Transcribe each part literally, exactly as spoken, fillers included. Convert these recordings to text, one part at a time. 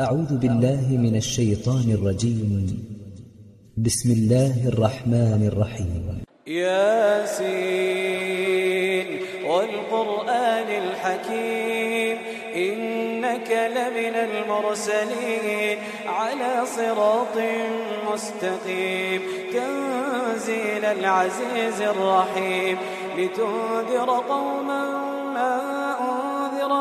أعوذ بالله من الشيطان الرجيم. بسم الله الرحمن الرحيم. ياسين والقرآن الحكيم إنك لمن المرسلين على صراط مستقيم تنزيل العزيز الرحيم لتنذر قوما ما أنذر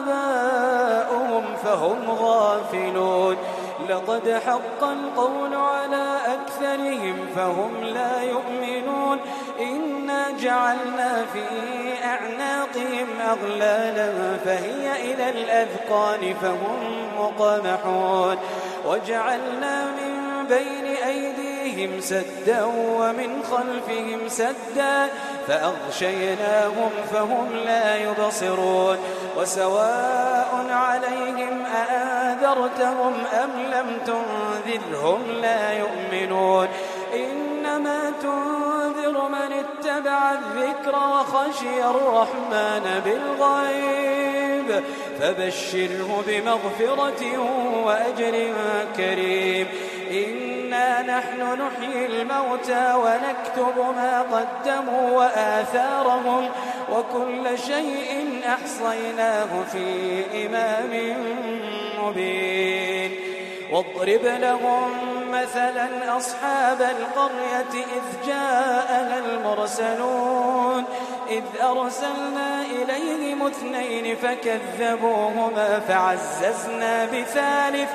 آباؤهم فهم غافلون لقد حق القول على أكثرهم فهم لا يؤمنون إنا جعلنا في أعناقهم أغلالا فهي إلى الأذقان فهم مقمحون وجعلنا من بين أيديهم سدا ومن خلفهم سدا فأغشيناهم فهم لا يبصرون وسواء عليهم أأنذرتهم أم لم تنذرهم لا يؤمنون إنما تنذر من اتبع الذكر وخشي الرحمن بالغيب فبشره بمغفرة وأجر كريم إنا نحن نحيي الموتى ونكتب ما قدموا وآثارهم وكل شيء أحصيناه في إمام مبين واضرب لهم مثلا أصحاب القرية إذ جاءها المرسلون إذ أرسلنا إليهم اثنين فكذبوهما فعززنا بثالث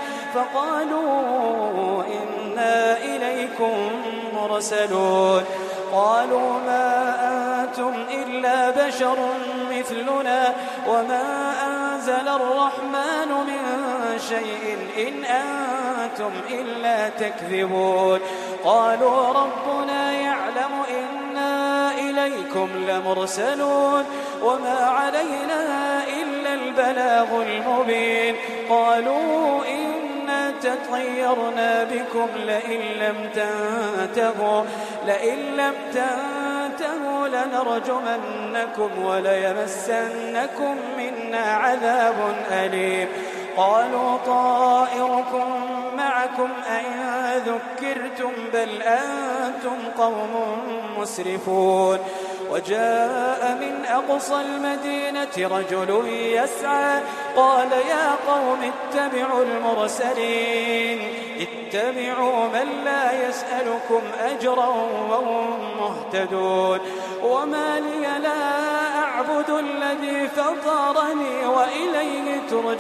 فقالوا إنا إليكم مرسلون قالوا ما أنتم إلا بشر مثلنا وما أنزل الرحمن من شيء إن أنتم إلا تكذبون قالوا ربنا يعلم إنا إليكم لمرسلون وما علينا إلا البلاغ المبين قالوا إنا تطيرنا بكم لئن لم تنتهوا لئن لم تنتهوا لنرجمنكم وليمسنكم منا عذاب أليم قالوا طائركم معكم أئن ذكرتم بل أنتم قوم مسرفون وجاء من أقصى المدينة رجل يسعى قال يا قوم اتبعوا المرسلين اتبعوا من لا يسألكم أجرا وهم مهتدون وما لي لا أعبد الذي فطرني وإليه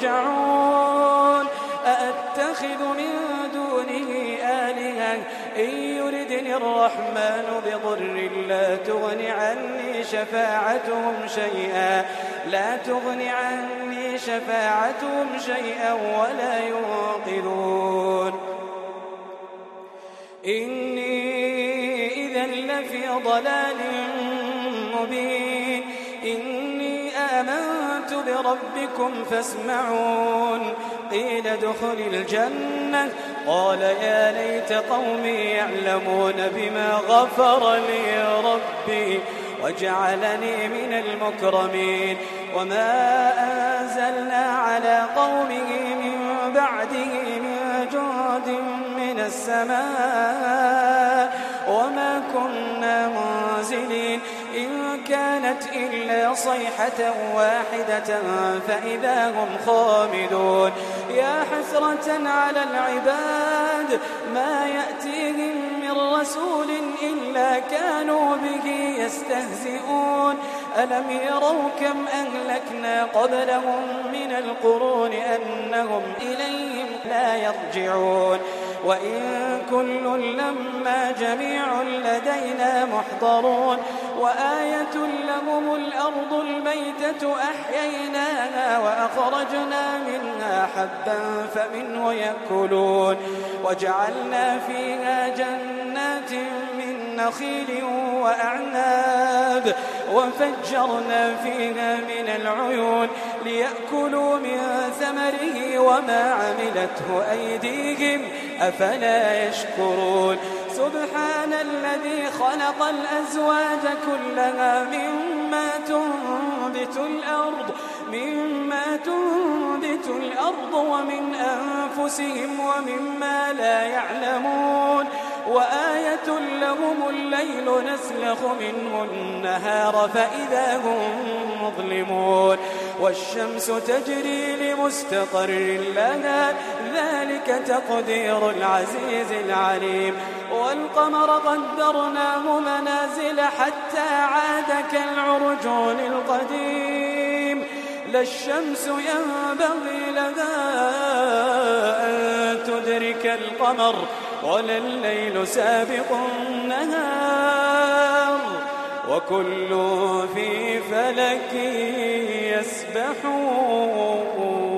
ترجعون أأتخذ من دونه آلهة إن يردني الرحمن بضر لا تغن عني شفاعتهم شيئا لا تغن عني شفاعتهم شيئا ولا ينقذون إني إذا لفي ضلال مبين إني آمنت بربكم فاسمعون قيل ادخل الجنة قال يا ليت قومي يعلمون بما غفر لي ربي وجعلني من المكرمين وما أنزلنا على قومه من بعده من جند من السماء وما كنا منزلين إن كانت إلا صيحة واحدة فإذا هم خامدون يا حسرة على العباد ما يأتيهم من رسول إلا كانوا به يستهزئون ألم يروا كم أهلكنا قبلهم من القرون أنهم إليهم لا يرجعون وإن كل لما جميع لدينا محضرون وآية لهم الأرض الميتة أحييناها وأخرجنا منها حبا فمنه يأكلون وجعلنا فيها جنات من نخيل وأعناب وفجرنا فيها من العيون ليأكلوا من ثمره وما عملته أيديهم أفلا يشكرون سبحان الذي خلق الأزواج كلها مما تنبت الأرض مما تنبت الأرض ومن أنفسهم أنفسهم ومما لا يعلمون وآية لهم الليل نسلخ منه النهار فإذا هم مظلمون والشمس تجري لمستقر لها ذلك تقدير العزيز العليم والقمر قدرناه منازل حتى عاد كالعرجون القديم لا الشمس ينبغي لها أن تدرك القمر ولا الليل سابق النهار وكل في فلك يسبحون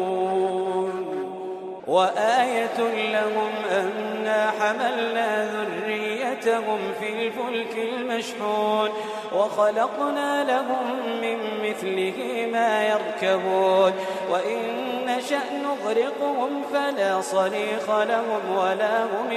وآية لهم أنا حملنا ذريتهم في الفلك المشحون وخلقنا لهم من مثله ما يركبون وإن نشأ نغرقهم فلا صريخ لهم ولا هم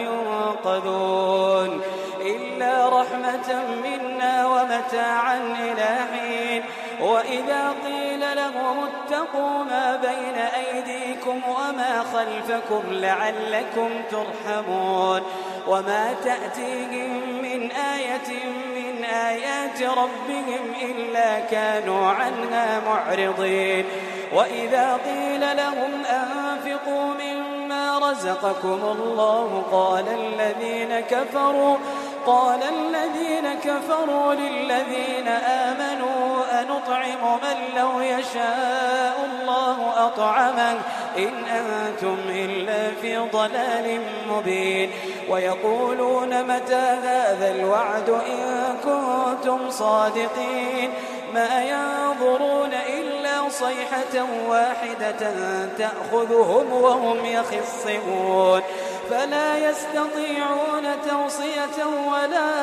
ينقذون إلا رحمة منا ومتاعا إلى حين وإذا قيل لهم اتقوا ما بين أيديكم وما خلفكم لعلكم ترحمون وما تأتيهم من آية من آيات ربهم إلا كانوا عنها معرضين وإذا قيل لهم أنفقوا مما رزقكم الله قال الذين كفروا قال الذين كفروا للذين آمنوا أنطعم من لو يشاء الله أطعمه إن أنتم إلا في ضلال مبين ويقولون متى هذا الوعد إن كنتم صادقين ما ينظرون إلا صيحة واحدة تأخذهم وهم يخصمون فلا يستطيعون توصية ولا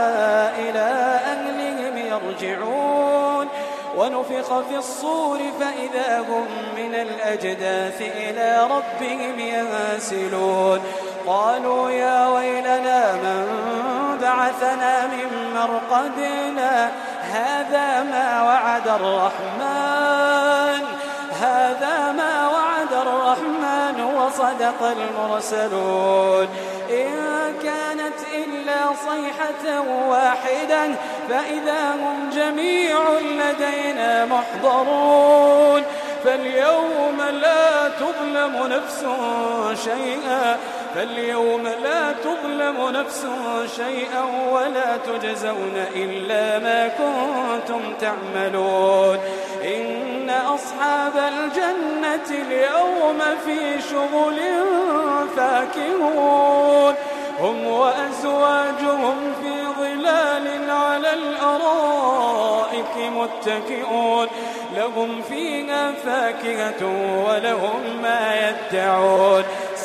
إلى أهلهم يرجعون ونفخ في الصور فإذا هم من الأجداث إلى ربهم ينسلون قالوا يا ويلنا من بعثنا من مرقدنا هذا ما وعد الرحمن هذا ما وعد الرحمن وصدق المرسلون إن كانت إلا صيحة واحدة فإذا هم جميع لدينا محضرون فاليوم لا تظلم نفس شيئا فاليوم لا تظلم نفس شيئا ولا تجزون إلا ما كنتم تعملون إن أصحاب الجنة اليوم في شغل فاكهون هم وأزواجهم في ظلال على الأرائك متكئون لهم فيها فاكهة ولهم ما يدعون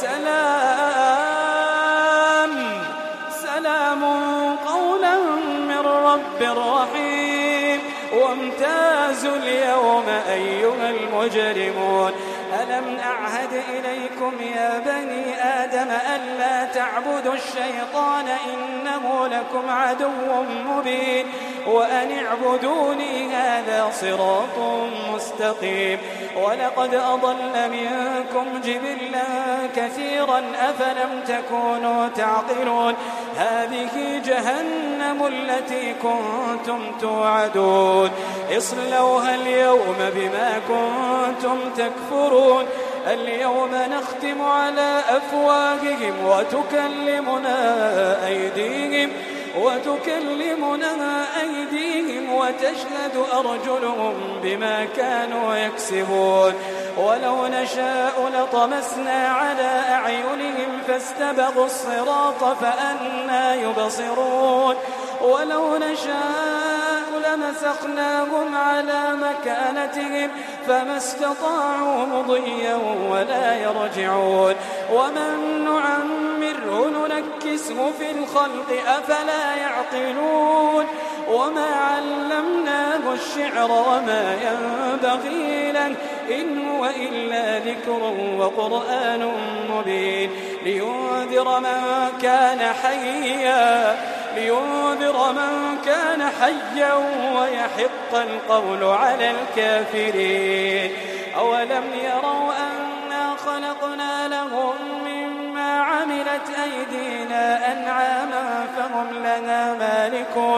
سلام سلام قولا من رب رحيم وامتازوا اليوم أيها المجرمون ألم أعهد إليكم يا بني آدم ألا تعبدوا الشيطان إنه لكم عدو مبين وأن اعبدوني هذا صراط مستقيم ولقد أضل منكم جبلا كثيرا أفلم تكونوا تعقلون هذه جهنم التي كنتم توعدون اصلوها اليوم بما كنتم تكفرون اليوم نختم على أفواههم وتكلمنا أيديهم وتكلمنا أيديهم وتشهد أرجلهم بما كانوا يكسبون ولو نشاء لطمسنا على أعينهم فاستبقوا الصراط فأنى يبصرون ولو نشاء لمسخناهم على مكانتهم فما استطاعوا مضيا ولا يرجعون ومن نعمره ننكسه في الخلق أفلا يعقلون وما علمناه الشعر وما ينبغي له إن هو إلا ذكر وقرآن مبين لينذر من كان حيا لينذر من كان حيا ويحق القول على الكافرين أولم يروا أنا خلقنا لهم مما عملت أيدينا أنعاما فهم لنا مالكون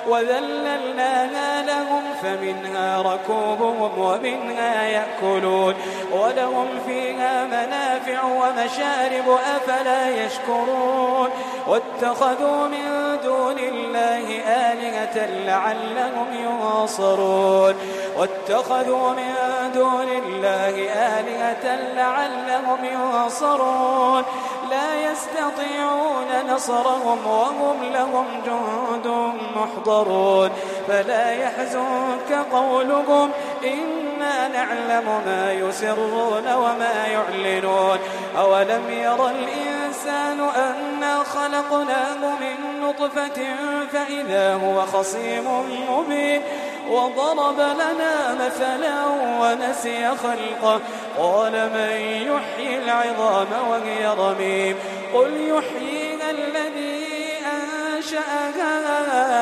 وذللناها لهم فمنها ركوبهم ومنها يأكلون ولهم فيها منافع ومشارب أفلا يشكرون واتخذوا من دون الله آلهة لعلهم ينصرون واتخذوا من دون الله آلهة لعلهم ينصرون لا يستطيعون نصرهم وهم لهم جند محضرون فلا يحزنك قولهم إنا نعلم ما يسرون وما يعلنون أولم ير الإنسان أنا خلقناه من نطفة فإذا هو خصيم مبين وضرب لنا مثلا ونسي خلقه قال من يحيي العظام وهي رميم قل يحييها الذي أنشأها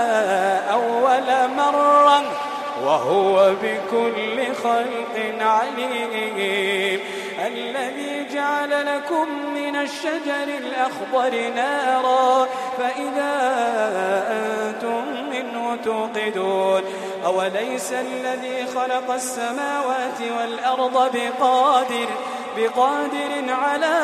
أول مرة وهو بكل خلق عليم الذي جعل لكم من الشجر الأخضر نارا فإذا أنتم منه توقدون أوليس الذي خلق السماوات والأرض بقادر بقادر على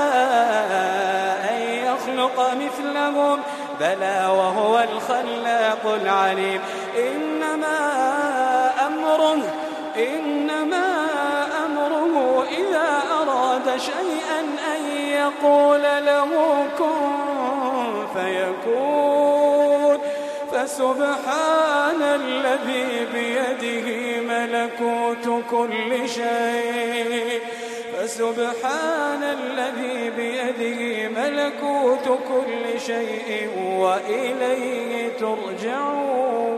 أن يخلق مثلهم بلى وهو الخلاق العليم إنما أمره إنما أمره إذا أراد شيئا أن يقول له كن فيكون فسبحان الذي بيده ملكوت كل شيء فسبحان الذي بيده ملكوت كل شيء وإليه ترجعون.